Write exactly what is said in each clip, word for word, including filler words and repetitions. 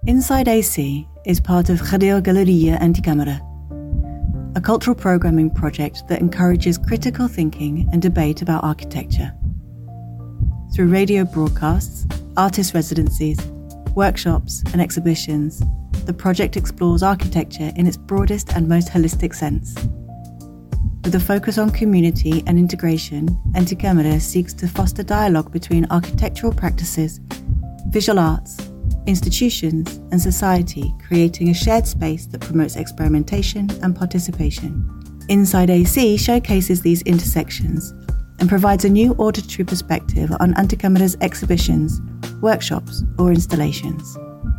Inside A C is part of Radio Galeria Anticâmara, a cultural programming project that encourages critical thinking and debate about architecture. Through radio broadcasts, artist residencies, workshops and exhibitions, the project explores architecture in its broadest and most holistic sense. With a focus on community and integration, Anticâmara seeks to foster dialogue between architectural practices, visual arts, institutions and society, creating a shared space that promotes experimentation and participation. Inside A C showcases these intersections and provides a new auditory perspective on Anticâmara's exhibitions, workshops or installations.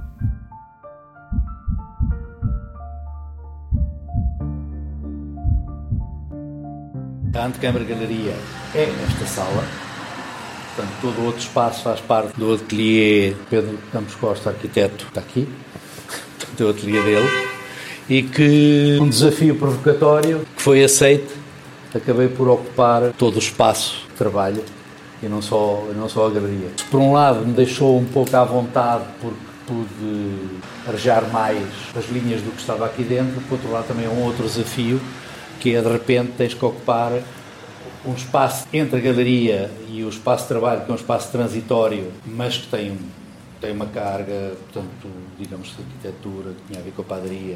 A Anticâmara Galeria é nesta sala. Portanto, todo o outro espaço faz parte do ateliê Pedro Campos Costa, arquiteto, está aqui, do ateliê dele, e que um desafio provocatório que foi aceito, acabei por ocupar todo o espaço de trabalho e não só, não só a galeria. Por um lado me deixou um pouco à vontade porque pude arejar mais as linhas do que estava aqui dentro, por outro lado também é um outro desafio, que é de repente tens que ocupar um espaço entre a galeria e o espaço de trabalho, que é um espaço transitório, mas que tem, tem uma carga, portanto, digamos, de arquitetura, que tinha a ver com a padaria,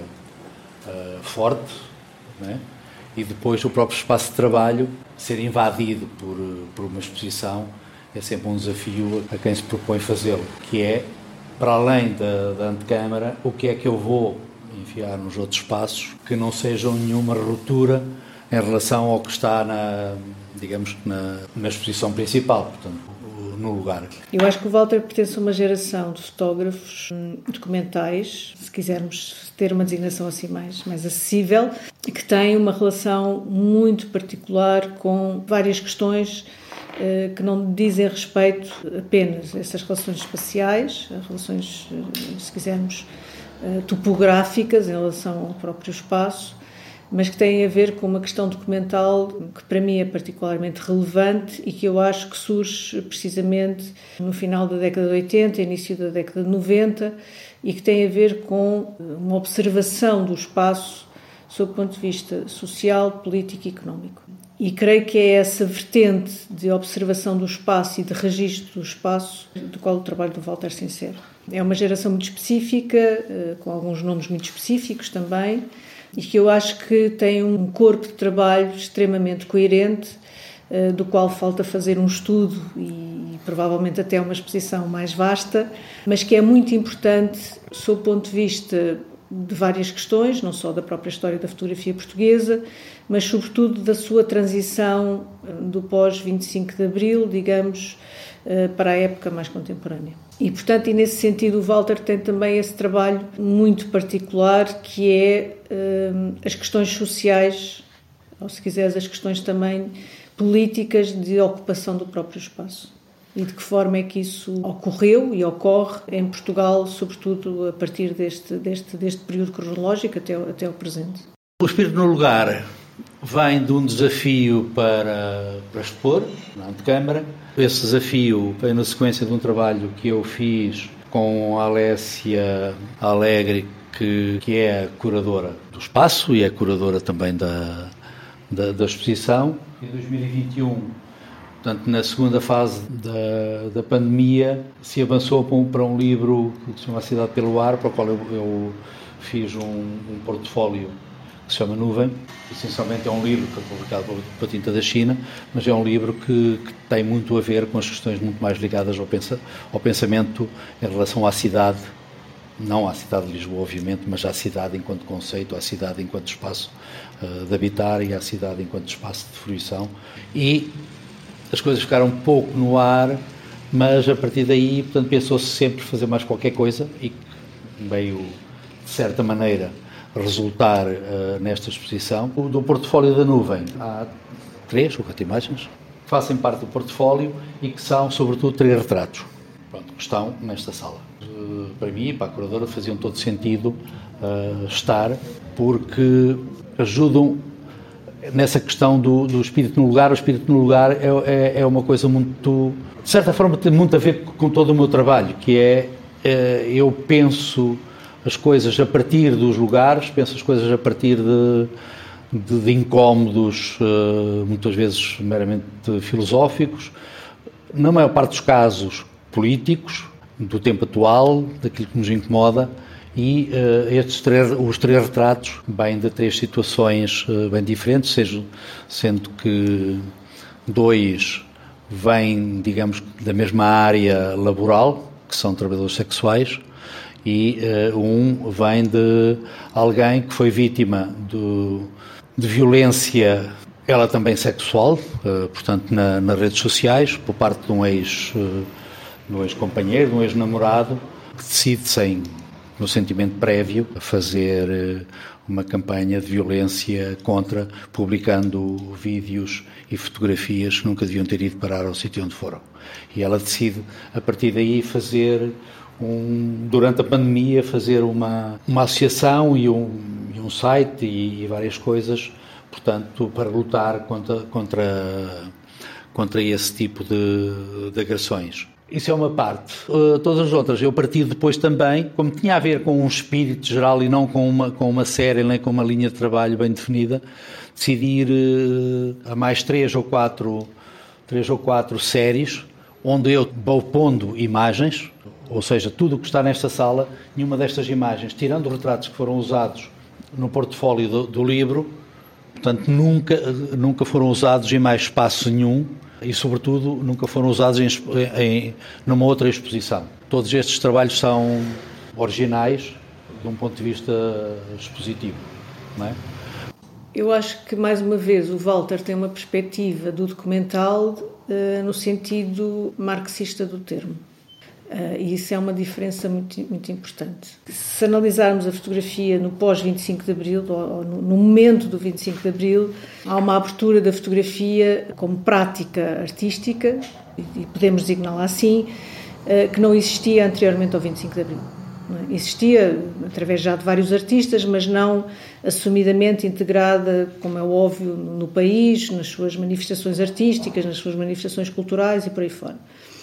uh, forte, não é? E depois o próprio espaço de trabalho ser invadido por, por uma exposição é sempre um desafio a quem se propõe fazê-lo, que é, para além da, da Anticâmara, o que é que eu vou enfiar nos outros espaços que não sejam nenhuma ruptura em relação ao que está na, digamos, na, na exposição principal, portanto, no lugar. Eu acho que o Walter pertence a uma geração de fotógrafos documentais, se quisermos ter uma designação assim mais, mais acessível, que tem uma relação muito particular com várias questões eh, que não dizem respeito apenas a essas relações espaciais, relações, se quisermos, eh, topográficas em relação ao próprio espaço, mas que têm a ver com uma questão documental que para mim é particularmente relevante e que eu acho que surge precisamente no final da década de oitenta, início da década de noventa, e que tem a ver com uma observação do espaço sob o ponto de vista social, político e económico. E creio que é essa vertente de observação do espaço e de registro do espaço do qual o trabalho do Walter se insere. É uma geração muito específica, com alguns nomes muito específicos também, e que eu acho que tem um corpo de trabalho extremamente coerente, do qual falta fazer um estudo e provavelmente até uma exposição mais vasta, mas que é muito importante sob o ponto de vista de várias questões, não só da própria história da fotografia portuguesa, mas sobretudo da sua transição do pós vinte e cinco de Abril, digamos, para a época mais contemporânea. E, portanto, e nesse sentido o Walter tem também esse trabalho muito particular que é uh, as questões sociais, ou se quiseres as questões também políticas de ocupação do próprio espaço. E de que forma é que isso ocorreu e ocorre em Portugal, sobretudo a partir deste, deste, deste período cronológico até, até o presente. O Espírito no Lugar vem de um desafio para, para expor na Anticâmara. Esse desafio vem na sequência de um trabalho que eu fiz com a Alessia Alegre, que, que é a curadora do espaço e é a curadora também da, da, da exposição. Em dois mil e vinte e um, portanto, na segunda fase da, da pandemia, se avançou para um, para um livro que se chama A Cidade pelo Ar, para o qual eu, eu fiz um, um portfólio que se chama Nuvem. Essencialmente é um livro que é publicado pela Tinta da China, mas é um livro que, que tem muito a ver com as questões muito mais ligadas ao, pensa, ao pensamento em relação à cidade, não à cidade de Lisboa, obviamente, mas à cidade enquanto conceito, à cidade enquanto espaço uh, de habitar e à cidade enquanto espaço de fruição. E as coisas ficaram um pouco no ar, mas a partir daí, portanto, pensou-se sempre fazer mais qualquer coisa e veio, de certa maneira, resultar uh, nesta exposição. O do portfólio da Nuvem, há três ou quatro imagens que fazem parte do portfólio e que são, sobretudo, três retratos, pronto, que estão nesta sala. Uh, para mim e para a curadora faziam todo sentido uh, estar, porque ajudam nessa questão do, do espírito no lugar. O espírito no lugar é, é, é uma coisa muito, de certa forma, tem muito a ver com todo o meu trabalho, que é eu penso as coisas a partir dos lugares, penso as coisas a partir de, de, de incómodos, muitas vezes meramente filosóficos, na maior parte dos casos políticos, do tempo atual, daquilo que nos incomoda, e uh, estes três, os três retratos vêm de três situações uh, bem diferentes, seja, sendo que dois vêm, digamos, da mesma área laboral, que são trabalhadores sexuais, e uh, um vem de alguém que foi vítima do, de violência, ela também sexual, uh, portanto, na, nas redes sociais, por parte de um ex, uh, de um ex-companheiro, de um ex-namorado, que decide, sem no sentimento prévio, fazer uma campanha de violência contra, publicando vídeos e fotografias que nunca deviam ter ido parar ao sítio onde foram. E ela decide, a partir daí, fazer, um, durante a pandemia, fazer uma, uma associação e um, e um site e, e várias coisas, portanto, para lutar contra, contra, contra esse tipo de, de agressões. Isso é uma parte. Uh, todas as outras, eu parti depois também, como tinha a ver com um espírito geral e não com uma, com uma série, nem com uma linha de trabalho bem definida, decidi ir uh, a mais três ou quatro, três ou quatro séries, onde eu vou pondo imagens, ou seja, tudo o que está nesta sala, nenhuma destas imagens, tirando os retratos que foram usados no portfólio do, do livro, portanto, nunca, nunca foram usados em mais espaço nenhum, e, sobretudo, nunca foram usados em, em, numa outra exposição. Todos estes trabalhos são originais, de um ponto de vista expositivo, não é? Eu acho que, mais uma vez, o Walter tem uma perspectiva do documental uh, no sentido marxista do termo. Uh, e isso é uma diferença muito, muito importante. Se analisarmos a fotografia no pós-vinte e cinco de Abril, ou no, no momento do vinte e cinco de Abril, há uma abertura da fotografia como prática artística, e podemos designá-la assim, uh, que não existia anteriormente ao vinte e cinco de Abril. Não é? Existia através já de vários artistas, mas não assumidamente integrada, como é óbvio, no país, nas suas manifestações artísticas, nas suas manifestações culturais e por aí fora.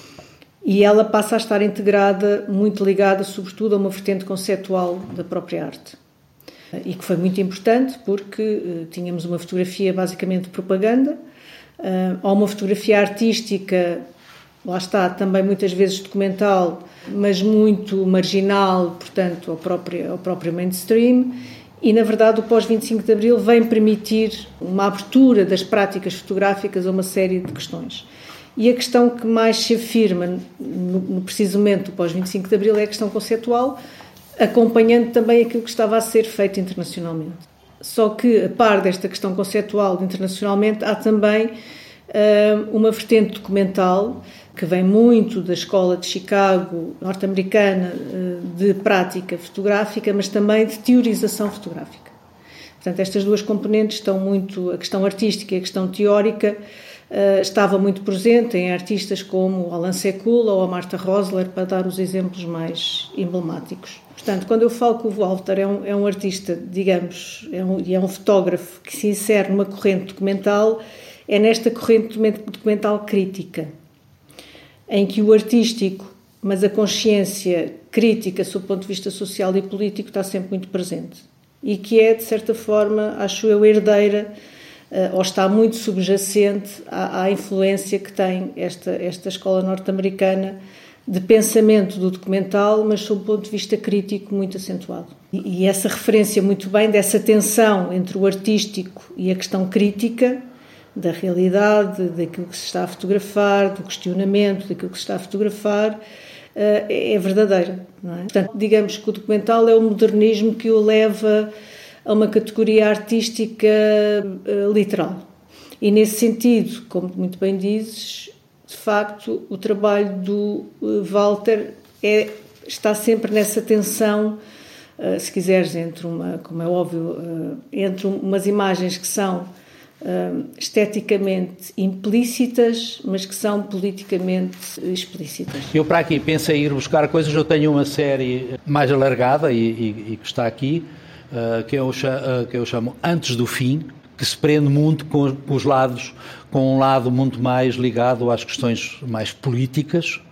E ela passa a estar integrada, muito ligada, sobretudo, a uma vertente conceptual da própria arte. E que foi muito importante porque uh, tínhamos uma fotografia basicamente de propaganda, uh, ou uma fotografia artística, lá está, também muitas vezes documental, mas muito marginal, portanto, ao próprio, ao próprio mainstream. E, na verdade, o pós-vinte e cinco de Abril vem permitir uma abertura das práticas fotográficas a uma série de questões. E a questão que mais se afirma, no, no preciso momento do pós-vinte e cinco de Abril, é a questão conceptual, acompanhando também aquilo que estava a ser feito internacionalmente. Só que, a par desta questão conceptual internacionalmente, há também uh, uma vertente documental que vem muito da escola de Chicago, norte-americana, uh, de prática fotográfica, mas também de teorização fotográfica. Portanto, estas duas componentes estão muito, a questão artística e a questão teórica, Uh, estava muito presente em artistas como Alan Sekula ou a Martha Rosler, para dar os exemplos mais emblemáticos. Portanto, quando eu falo que o Walter é um, é um artista, digamos, é um, e é um fotógrafo que se insere numa corrente documental, é nesta corrente documental crítica, em que o artístico, mas a consciência crítica, sob o ponto de vista social e político, está sempre muito presente. E que é, de certa forma, acho eu, herdeira, ou está muito subjacente à, à influência que tem esta, esta escola norte-americana de pensamento do documental, mas sob o ponto de vista crítico muito acentuado. E, e essa referência muito bem dessa tensão entre o artístico e a questão crítica da realidade, daquilo que se está a fotografar, do questionamento daquilo que se está a fotografar, é verdadeira, não é? Portanto, digamos que o documental é o modernismo que o leva a uma categoria artística uh, literal. E nesse sentido, como muito bem dizes, de facto, o trabalho do uh, Walter é, está sempre nessa tensão, uh, se quiseres, entre uma, como é óbvio, uh, entre umas imagens que são uh, esteticamente implícitas, mas que são politicamente explícitas. Eu para aqui pensei em ir buscar coisas, eu tenho uma série mais alargada e, e, e que está aqui, Uh, que, eu, uh, que eu chamo Antes do Fim, que se prende muito com, com os lados, com um lado muito mais ligado às questões mais políticas,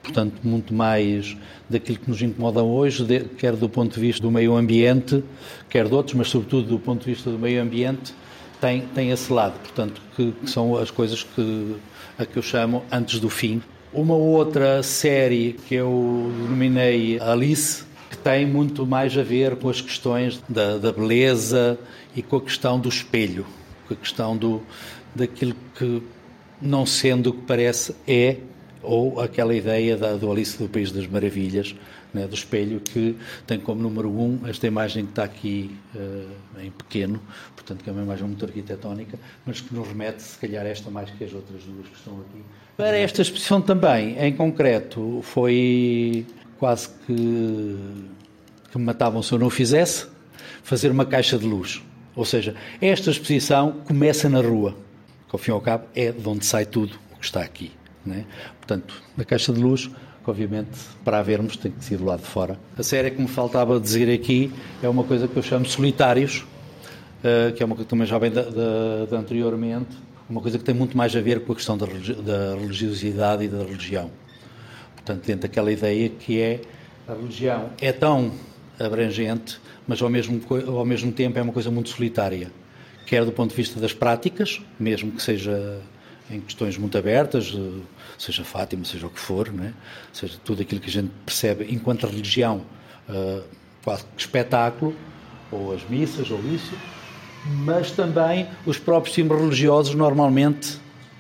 portanto, muito mais daquilo que nos incomoda hoje, de, quer do ponto de vista do meio ambiente, quer de outros, mas sobretudo do ponto de vista do meio ambiente, tem, tem esse lado, portanto, que, que são as coisas que, a que eu chamo antes do fim. Uma outra série que eu denominei Alice, que tem muito mais a ver com as questões da, da beleza e com a questão do espelho, com a questão do, daquilo que, não sendo o que parece, é, ou aquela ideia da, do Alice do País das Maravilhas, né, do espelho, que tem como número um esta imagem que está aqui uh, em pequeno, portanto que é uma imagem muito arquitetónica, mas que nos remete, se calhar, esta mais que as outras duas que estão aqui. Para esta exposição também, em concreto, foi quase que, que me matavam se eu não o fizesse, fazer uma caixa de luz. Ou seja, esta exposição começa na rua, que ao fim e ao cabo é de onde sai tudo o que está aqui, né? Portanto, a caixa de luz, que obviamente para a vermos tem que ser do lado de fora. A série que me faltava dizer aqui é uma coisa que eu chamo Solitários, uh, que é uma coisa que também já vem de, de, de anteriormente, uma coisa que tem muito mais a ver com a questão da, da religiosidade e da religião. Portanto, dentro daquela ideia que é a religião é tão abrangente, mas ao mesmo, ao mesmo tempo é uma coisa muito solitária, quer do ponto de vista das práticas, mesmo que seja em questões muito abertas, seja Fátima, seja o que for, não é? Seja tudo aquilo que a gente percebe enquanto religião, uh, quase que espetáculo, ou as missas, ou isso, mas também os próprios símbolos religiosos normalmente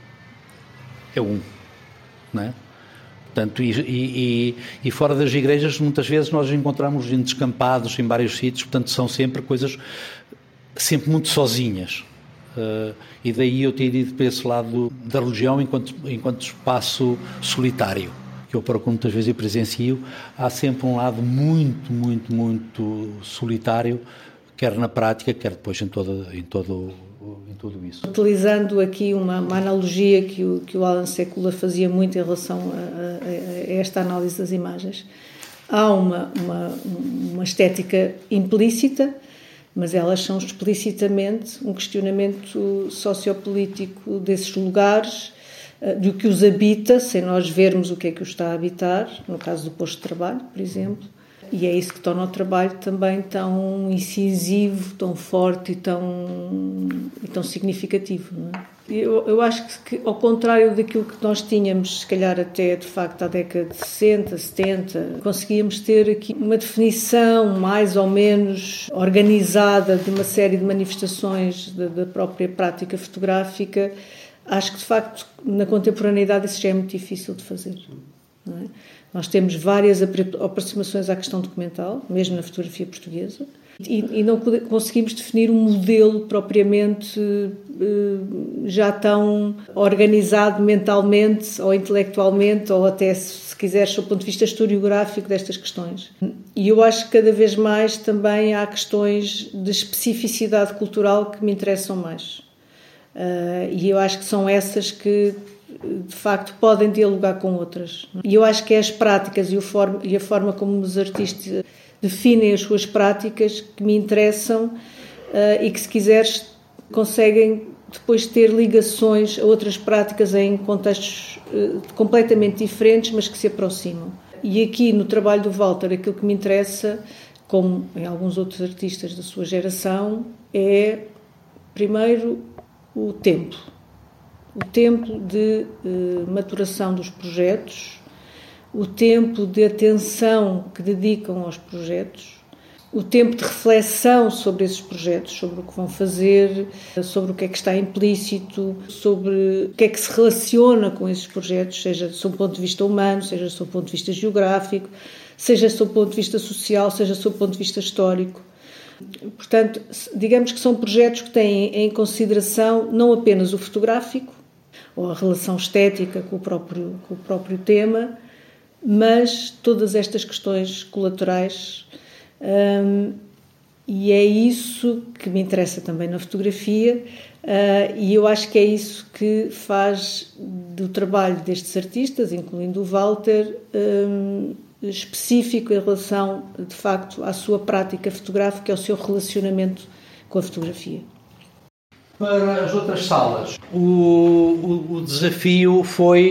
é um, não é? Portanto, e, e, e fora das igrejas muitas vezes nós encontramos em descampados em vários sítios, portanto são sempre coisas sempre muito sozinhas. Uh, e daí eu ter ido para esse lado da religião enquanto, enquanto espaço solitário, que eu procuro muitas vezes e presencio. Há sempre um lado muito, muito, muito solitário, quer na prática, quer depois em, toda, em, todo, em tudo isso. Utilizando aqui uma, uma analogia que o, que o Alan Sekula fazia muito em relação a, a, a esta análise das imagens, há uma, uma, uma estética implícita, mas elas são explicitamente um questionamento sociopolítico desses lugares, do que os habita, sem nós vermos o que é que os está a habitar, no caso do posto de trabalho, por exemplo, e é isso que torna o trabalho também tão incisivo, tão forte e tão, e tão significativo, não é? Eu, eu acho que, ao contrário daquilo que nós tínhamos, se calhar até de facto à década de sessenta, setenta, conseguíamos ter aqui uma definição mais ou menos organizada de uma série de manifestações da, da própria prática fotográfica. Acho que de facto na contemporaneidade isso já é muito difícil de fazer, não é? Nós temos várias aproximações à questão documental, mesmo na fotografia portuguesa, e, e não conseguimos definir um modelo propriamente já tão organizado mentalmente ou intelectualmente, ou até, se quiseres, do ponto de vista historiográfico destas questões. E eu acho que cada vez mais também há questões de especificidade cultural que me interessam mais. E eu acho que são essas que de facto podem dialogar com outras. E eu acho que é as práticas e, o forma, e a forma como os artistas definem as suas práticas que me interessam uh, e que, se quiseres, conseguem depois ter ligações a outras práticas em contextos uh, completamente diferentes, mas que se aproximam. E aqui no trabalho do Walter, aquilo que me interessa, como em alguns outros artistas da sua geração, é primeiro o tempo. O tempo de eh, maturação dos projetos, o tempo de atenção que dedicam aos projetos, o tempo de reflexão sobre esses projetos, sobre o que vão fazer, sobre o que é que está implícito, sobre o que é que se relaciona com esses projetos, seja sob o ponto de vista humano, seja sob o ponto de vista geográfico, seja sob o ponto de vista social, seja sob o ponto de vista histórico. Portanto, digamos que são projetos que têm em consideração não apenas o fotográfico, ou a relação estética com o próprio, com o próprio tema, mas todas estas questões colaterais, um, e é isso que me interessa também na fotografia, uh, e eu acho que é isso que faz do trabalho destes artistas, incluindo o Walter, um, específico em relação, de facto, à sua prática fotográfica e ao seu relacionamento com a fotografia. Para as outras salas, o, o, o desafio foi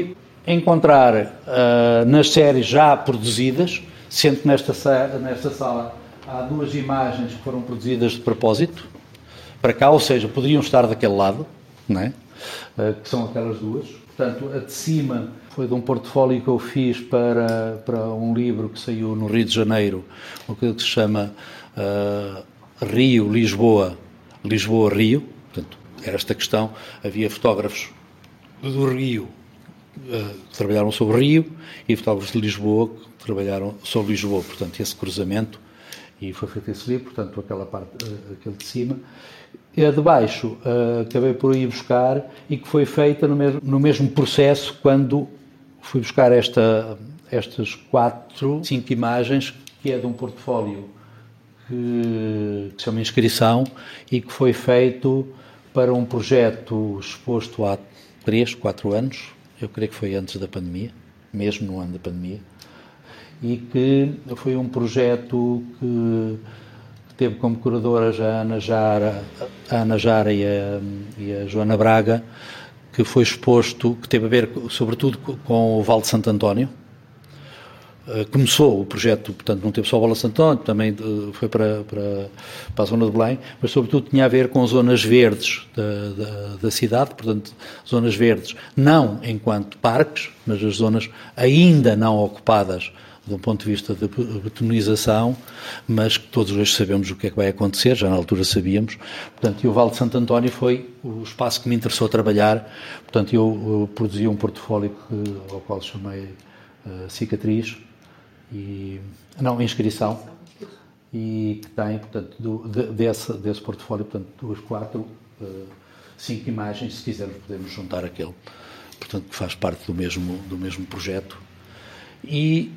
encontrar uh, nas séries já produzidas, sendo que nesta, nesta sala há duas imagens que foram produzidas de propósito para cá, ou seja, poderiam estar daquele lado, não é? Uh, que são aquelas duas. Portanto, a de cima foi de um portfólio que eu fiz para, para um livro que saiu no Rio de Janeiro, o que se chama uh, Rio, Lisboa, Lisboa-Rio. Portanto, era esta questão. Havia fotógrafos do Rio uh, que trabalharam sobre o Rio e fotógrafos de Lisboa que trabalharam sobre Lisboa. Portanto, esse cruzamento, e foi feito esse livro, portanto, aquela parte, uh, aquele de cima. E a de baixo uh, acabei por ir buscar e que foi feita no mesmo, no mesmo processo quando fui buscar esta, estas quatro, cinco imagens, que é de um portfólio que, que se chama Inscrição e que foi feito para um projeto exposto há três, quatro anos, eu creio que foi antes da pandemia, mesmo no ano da pandemia, e que foi um projeto que teve como curadoras a Ana Jara, a Ana Jara e, a, e a Joana Braga, que foi exposto, que teve a ver sobretudo com o Vale de Santo António. Começou o projeto, portanto não teve só o Vale de Santo António, também foi para, para, para a zona de Belém, mas sobretudo tinha a ver com zonas verdes da, da, da cidade, portanto zonas verdes não enquanto parques, mas as zonas ainda não ocupadas de um ponto de vista de betonização, mas que todos hoje sabemos o que é que vai acontecer, já na altura sabíamos. Portanto, e o Vale de Santo António foi o espaço que me interessou trabalhar. Portanto, eu, eu produzi um portfólio que, ao qual chamei uh, Cicatriz, e, não, Inscrição, e que tem, portanto, do, de, desse, desse portfólio, portanto, duas, quatro, uh, cinco imagens, se quisermos podemos juntar aquele, portanto, que faz parte do mesmo, do mesmo projeto. E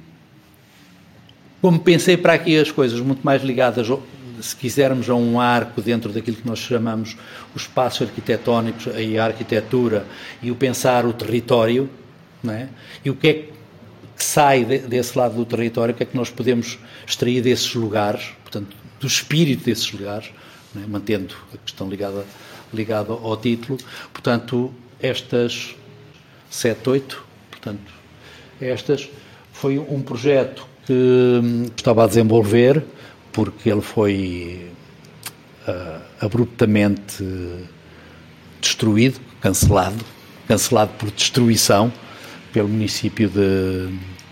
como pensei para aqui as coisas muito mais ligadas, se quisermos, a um arco dentro daquilo que nós chamamos os espaços arquitetónicos e a arquitetura e o pensar o território, não é? E o que é que sai de, desse lado do território, o que é que nós podemos extrair desses lugares, portanto, do espírito desses lugares, não é? Mantendo a questão ligada, ligada ao título. Portanto, estas sete, oito, portanto, estas, foi um projeto que estava a desenvolver, porque ele foi uh, abruptamente destruído, cancelado, cancelado por destruição pelo município de,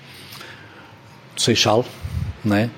de Seixal, não é?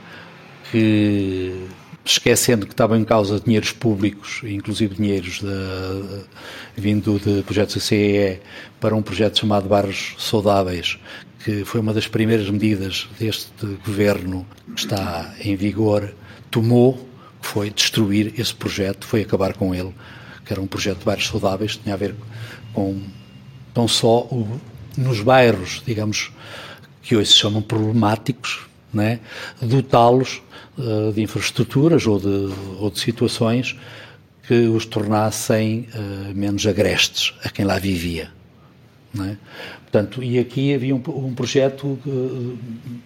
Que, esquecendo que estavam em causa dinheiros públicos, inclusive dinheiros de, vindo de projetos da C E E para um projeto chamado Bairros Saudáveis, que foi uma das primeiras medidas deste governo que está em vigor, tomou, que foi destruir esse projeto, foi acabar com ele, que era um projeto de bairros saudáveis, tinha a ver com, não só o, nos bairros, digamos, que hoje se chamam problemáticos, não é? Dotá-los uh, de infraestruturas ou de, ou de situações que os tornassem uh, menos agrestes a quem lá vivia. Não é? Portanto, e aqui havia um, um projeto uh,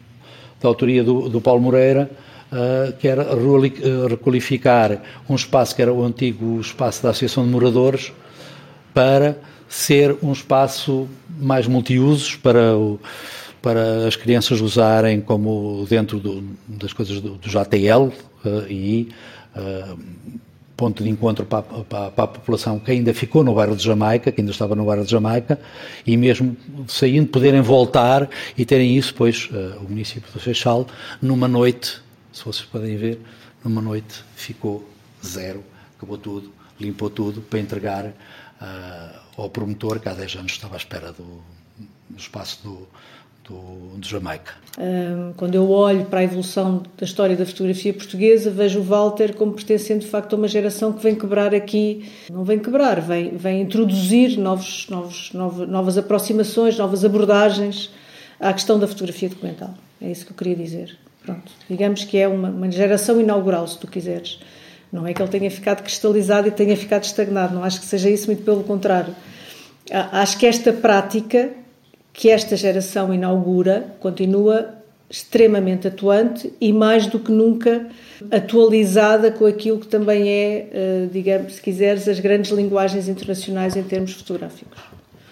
da autoria do, do Paulo Moreira, uh, que era requalificar um espaço que era o antigo espaço da Associação de Moradores para ser um espaço mais multiusos para, o, para as crianças usarem como dentro do, das coisas do, do J T L uh, e uh, ponto de encontro para, para, para a população que ainda ficou no bairro de Jamaica, que ainda estava no bairro de Jamaica, e mesmo saindo poderem voltar e terem isso, pois uh, o município do Seixal, numa noite, se vocês podem ver, numa noite ficou zero, acabou tudo, limpou tudo, para entregar uh, ao promotor, que há dez anos estava à espera do, do espaço do, do, do Jamaica. Quando eu olho para a evolução da história da fotografia portuguesa, vejo o Walter como pertencendo de facto a uma geração que vem quebrar aqui, não vem quebrar, vem, vem introduzir novos, novos, novas, novas aproximações, novas abordagens à questão da fotografia documental. É isso que eu queria dizer. Pronto. Digamos que é uma, uma geração inaugural, se tu quiseres. Não é que ele tenha ficado cristalizado e tenha ficado estagnado, não acho que seja isso, muito pelo contrário. Acho que esta prática que esta geração inaugura continua extremamente atuante e mais do que nunca atualizada com aquilo que também é, digamos, se quiseres, as grandes linguagens internacionais em termos fotográficos.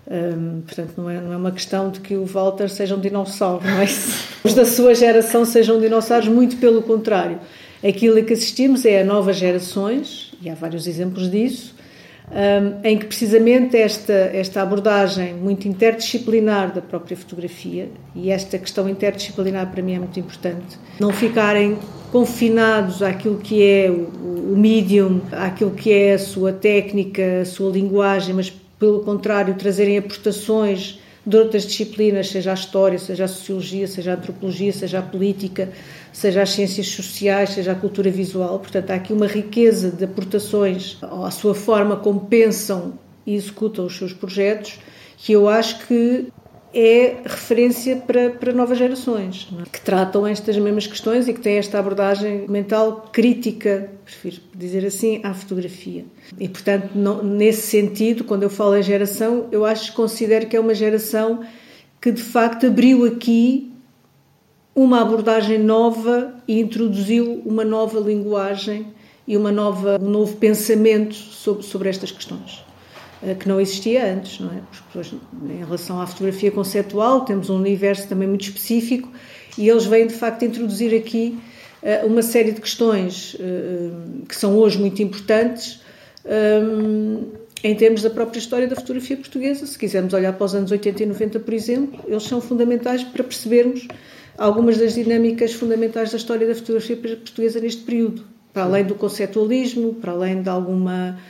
Um, portanto, não é, não é uma questão de que o Walter seja um dinossauro, não é? Os da sua geração sejam dinossauros, muito pelo contrário. Aquilo a que assistimos é a novas gerações, e há vários exemplos disso, um, em que precisamente esta, esta abordagem muito interdisciplinar da própria fotografia, e esta questão interdisciplinar para mim é muito importante, não ficarem confinados àquilo que é o, o medium, àquilo que é a sua técnica, a sua linguagem, mas pelo contrário, trazerem aportações de outras disciplinas, seja a história, seja a sociologia, seja a antropologia, seja a política, seja as ciências sociais, seja a cultura visual. Portanto, há aqui uma riqueza de aportações à sua forma como pensam e executam os seus projetos, que eu acho que é referência para, para novas gerações, não é? Que tratam estas mesmas questões e que têm esta abordagem mental crítica, prefiro dizer assim, à fotografia. E, portanto, não, nesse sentido, quando eu falo em geração, eu acho, considero que é uma geração que, de facto, abriu aqui uma abordagem nova e introduziu uma nova linguagem e uma nova, um novo pensamento sobre, sobre estas questões, que não existia antes, não é? Porque, em relação à fotografia conceptual, temos um universo também muito específico e eles vêm, de facto, introduzir aqui uh, uma série de questões uh, que são hoje muito importantes um, em termos da própria história da fotografia portuguesa. Se quisermos olhar para os anos oitenta e noventa, por exemplo, eles são fundamentais para percebermos algumas das dinâmicas fundamentais da história da fotografia portuguesa neste período, para além do conceptualismo, para além de alguma...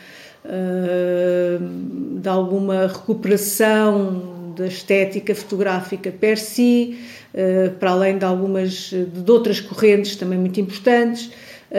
de alguma recuperação da estética fotográfica per si, para além de algumas de outras correntes também muito importantes,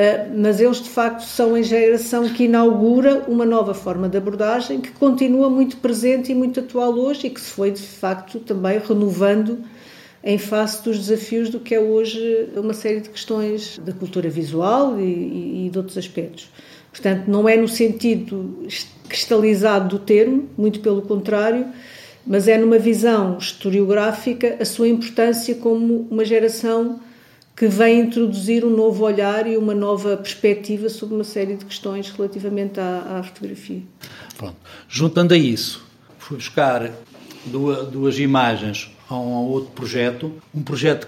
mas eles de facto são a geração que inaugura uma nova forma de abordagem que continua muito presente e muito atual hoje e que se foi de facto também renovando em face dos desafios do que é hoje uma série de questões da cultura visual e, e de outros aspectos. Portanto, não é no sentido cristalizado do termo, muito pelo contrário, mas é numa visão historiográfica a sua importância como uma geração que vem introduzir um novo olhar e uma nova perspectiva sobre uma série de questões relativamente à, à fotografia. Pronto. Juntando a isso, fui buscar duas, duas imagens a um outro projeto, um projeto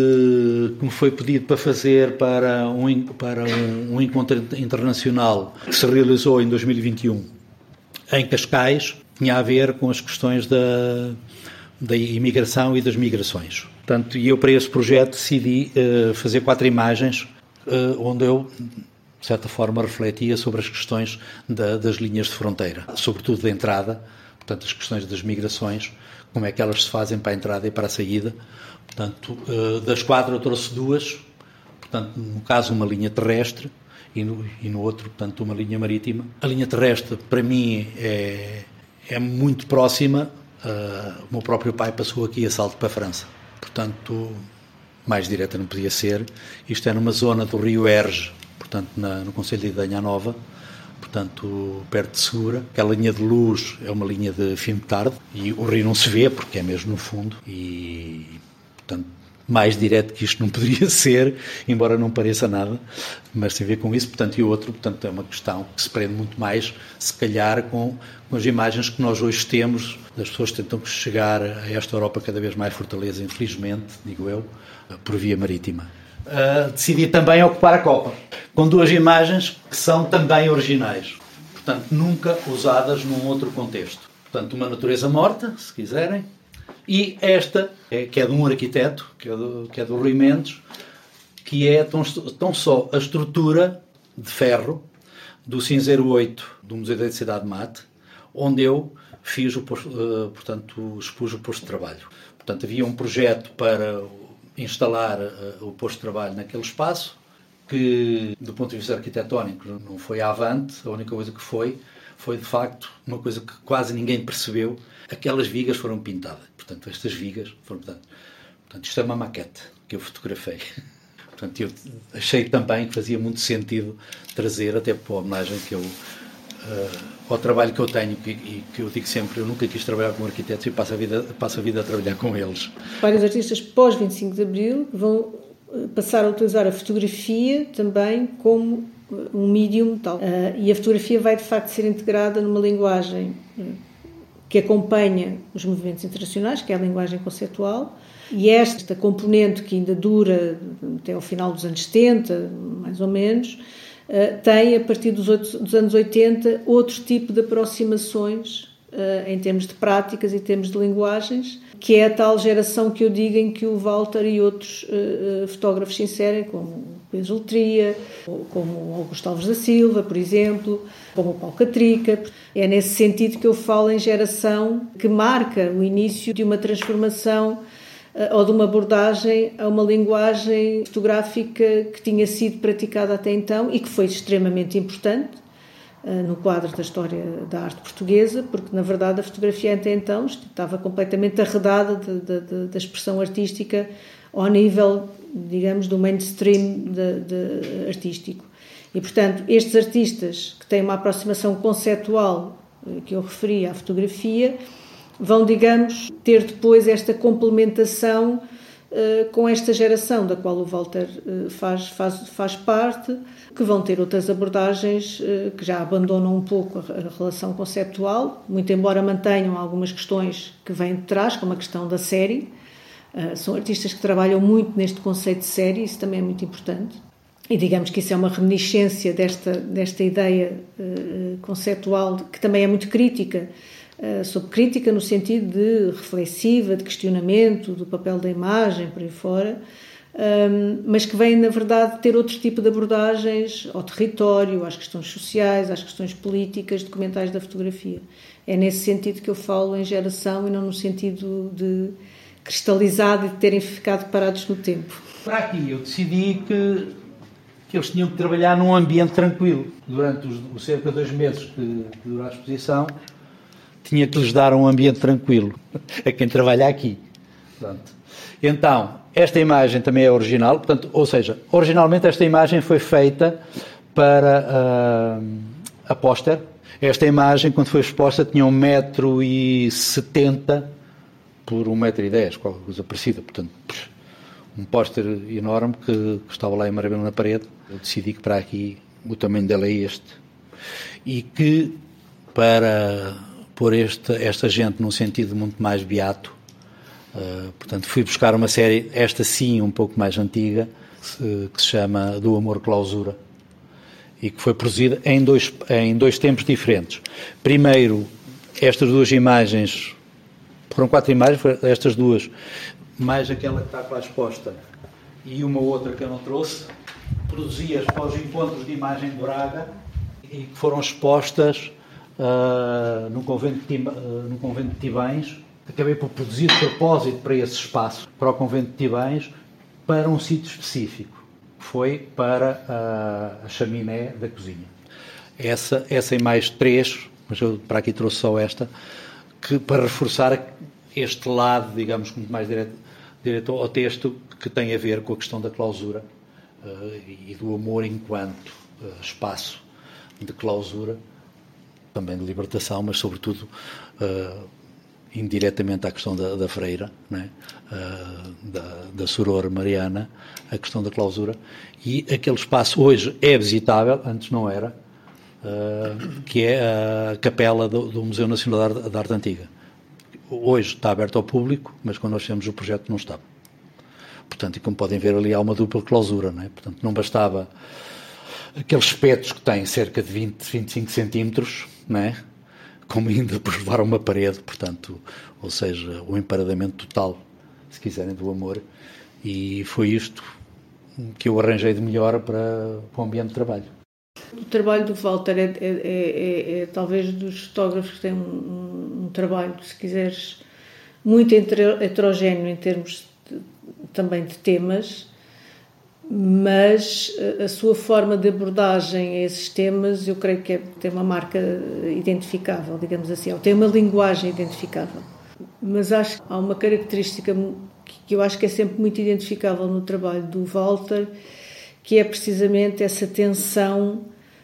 que, que me foi pedido para fazer para um, para um, um encontro internacional que se realizou em dois mil e vinte e um em Cascais, tinha a ver com as questões da, da imigração e das migrações. Portanto, e eu para esse projeto decidi uh, fazer quatro imagens uh, onde eu, de certa forma, refletia sobre as questões da, das linhas de fronteira, sobretudo da entrada, portanto, as questões das migrações, como é que elas se fazem para a entrada e para a saída. Portanto, das quatro eu trouxe duas, portanto, no caso uma linha terrestre e no, e no outro, portanto, uma linha marítima. A linha terrestre, para mim, é, é muito próxima. Uh, o meu próprio pai passou aqui a salto para a França. Portanto, mais direta não podia ser. Isto é numa zona do rio Erge, portanto, na, no concelho de Idanha Nova, portanto, perto de Segura. Aquela linha de luz é uma linha de fim de tarde e o rio não se vê porque é mesmo no fundo e, portanto, mais direto que isto não poderia ser, embora não pareça nada, mas tem a ver com isso. Portanto, e o outro, portanto, é uma questão que se prende muito mais, se calhar, com, com as imagens que nós hoje temos das pessoas que tentam chegar a esta Europa cada vez mais fortaleza, infelizmente, digo eu, por via marítima. Uh, decidi também ocupar a Copa, com duas imagens que são também originais, portanto, nunca usadas num outro contexto. Portanto, uma natureza morta, se quiserem, e esta, é, que é de um arquiteto, que é do, que é do Rui Mendes, que é tão, tão só a estrutura de ferro do cinzeiro oito do Museu da Cidade de Mate, onde eu fiz o posto, uh, portanto, expus o posto de trabalho. Portanto, havia um projeto para instalar uh, o posto de trabalho naquele espaço, que, do ponto de vista arquitetónico, não foi avante. A única coisa que foi, foi, de facto, uma coisa que quase ninguém percebeu. Aquelas vigas foram pintadas. Portanto, estas vigas foram pintadas. Portanto, isto é uma maquete que eu fotografei. Portanto, eu achei também que fazia muito sentido trazer, até por homenagem que eu, uh, ao trabalho que eu tenho, que, e que eu digo sempre, eu nunca quis trabalhar com arquitetos e passo a vida, passo a, vida a trabalhar com eles. Vários artistas pós vinte e cinco de Abril vão passar a utilizar a fotografia também como um medium tal. Uh, e a fotografia vai, de facto, ser integrada numa linguagem uh, que acompanha os movimentos internacionais, que é a linguagem conceitual, e esta componente que ainda dura até ao final dos anos setenta, mais ou menos, tem, a partir dos anos oitenta, outro tipo de aproximações em termos de práticas e termos de linguagens, que é a tal geração que eu digo em que o Walter e outros fotógrafos se inserem, como o Pedro Letria, como o Augusto Alves da Silva, por exemplo, como o Paulo Catrica. É nesse sentido que eu falo em geração que marca o início de uma transformação ou de uma abordagem a uma linguagem fotográfica que tinha sido praticada até então e que foi extremamente importante no quadro da história da arte portuguesa, porque, na verdade, a fotografia até então estava completamente arredada de, de, de, da expressão artística ao nível, digamos, do mainstream de, de artístico. E, portanto, estes artistas que têm uma aproximação conceitual que eu referi à fotografia vão, digamos, ter depois esta complementação uh, com esta geração da qual o Walter uh, faz, faz, faz parte, que vão ter outras abordagens uh, que já abandonam um pouco a, a relação conceptual, muito embora mantenham algumas questões que vêm de trás, como a questão da série. Uh, são artistas que trabalham muito neste conceito de série, isso também é muito importante. E digamos que isso é uma reminiscência desta, desta ideia uh, conceptual, que também é muito crítica, Uh, sobre crítica no sentido de reflexiva, de questionamento do papel da imagem, por aí fora, um, mas que vem, na verdade, ter outro tipo de abordagens ao território, às questões sociais, às questões políticas, documentais da fotografia. É nesse sentido que eu falo em geração e não no sentido de cristalizado e de terem ficado parados no tempo. Para aqui eu decidi que, que eles tinham que trabalhar num ambiente tranquilo. Durante os, os cerca de dois meses que, que dura a exposição, tinha que lhes dar um ambiente tranquilo a quem trabalha aqui. Pronto. Então, esta imagem também é original, portanto, ou seja, originalmente esta imagem foi feita para uh, a póster. Esta imagem, quando foi exposta, tinha um metro e setenta por um metro e dez, qualquer coisa parecida. Portanto, um póster enorme que, que estava lá em Marabelo na parede. Eu decidi que para aqui o tamanho dela é este. E que para pôr este, esta gente num sentido muito mais beato, uh, portanto, fui buscar uma série, esta sim, um pouco mais antiga, que, que se chama Do Amor Clausura, e que foi produzida em dois, em dois tempos diferentes. Primeiro, estas duas imagens, foram quatro imagens, foram estas duas, mais aquela que está lá exposta, e uma outra que eu não trouxe, produzidas para os encontros de imagem de Braga, e que foram expostas Uh, no, convento de, uh, no convento de Tibães. Acabei por produzir de propósito para esse espaço, para o convento de Tibães, para um sítio específico, que foi para uh, a chaminé da cozinha. Essa, essa e mais três, mas eu para aqui trouxe só esta, que, para reforçar este lado, digamos, muito mais direto, direto ao texto, que tem a ver com a questão da clausura uh, e do amor enquanto uh, espaço de clausura, também de libertação, mas sobretudo uh, indiretamente à questão da, da freira, né? uh, da, da soror Mariana, a questão da clausura, e aquele espaço hoje é visitável, antes não era, uh, que é a capela do, do Museu Nacional da Arte, da Arte Antiga. Hoje está aberto ao público, mas quando nós fizemos o projeto não estava. Portanto, e como podem ver ali há uma dupla clausura, né? Portanto, não bastava aqueles espetos que têm cerca de vinte, vinte e cinco centímetros, não é? Como ainda por levar uma parede, portanto, ou seja, o emparedamento total, se quiserem, do amor. E foi isto que eu arranjei de melhor para, para o ambiente de trabalho. O trabalho do Walter é, é, é, é talvez dos fotógrafos que têm um, um, um trabalho, se quiseres, muito heterogéneo em termos de, também de temas, mas a sua forma de abordagem a esses temas eu creio que é, tem uma marca identificável, digamos assim, ou tem uma linguagem identificável. Mas acho que há uma característica que eu acho que é sempre muito identificável no trabalho do Walter, que é precisamente essa tensão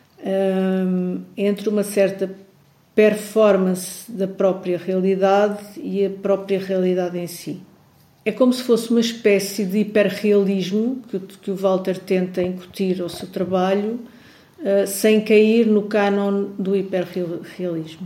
hum, entre uma certa performance da própria realidade e a própria realidade em si. É como se fosse uma espécie de hiperrealismo que, que o Walter tenta incutir ao seu trabalho, uh, sem cair no cânon do hiperrealismo.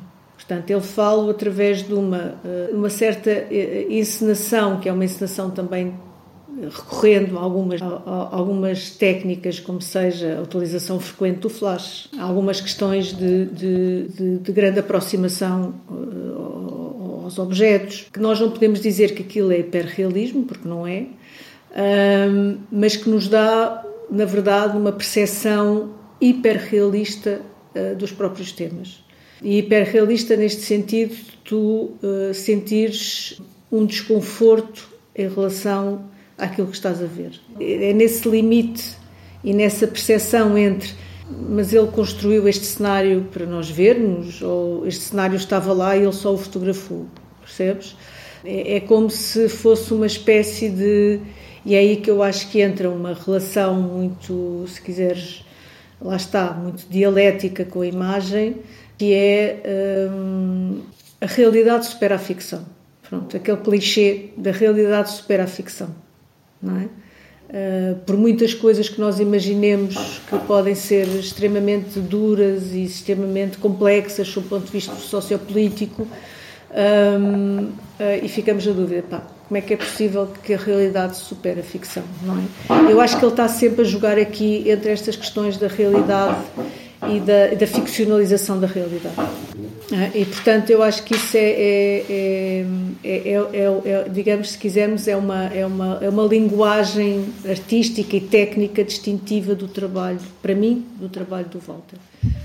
Portanto, ele fala através de uma, uma certa encenação, que é uma encenação também recorrendo a algumas, a, a algumas técnicas, como seja a utilização frequente do flash, algumas questões de, de, de, de grande aproximação uh, aos objetos, que nós não podemos dizer que aquilo é hiperrealismo, porque não é, um, mas que nos dá, na verdade, uma percepção hiperrealista uh, dos próprios temas. E hiperrealista neste sentido de tu uh, sentires um desconforto em relação àquilo que estás a ver. É nesse limite e nessa percepção entre mas ele construiu este cenário para nós vermos, ou este cenário estava lá e ele só o fotografou, percebes? É, é como se fosse uma espécie de... E é aí que eu acho que entra uma relação muito, se quiseres, lá está, muito dialética com a imagem, que é hum, a realidade supera a ficção. Pronto, aquele clichê da realidade supera a ficção. Não é? Uh, por muitas coisas que nós imaginemos que podem ser extremamente duras e extremamente complexas sob o ponto de vista sociopolítico, um, uh, e ficamos na dúvida, pá, como é que é possível que a realidade supere a ficção, não é? Eu acho que ele está sempre a jogar aqui entre estas questões da realidade e da, da ficcionalização da realidade. E, portanto, eu acho que isso é, é, é, é, é, é digamos, se quisermos, é uma, é, uma, é uma linguagem artística e técnica distintiva do trabalho, para mim, do trabalho do Walter.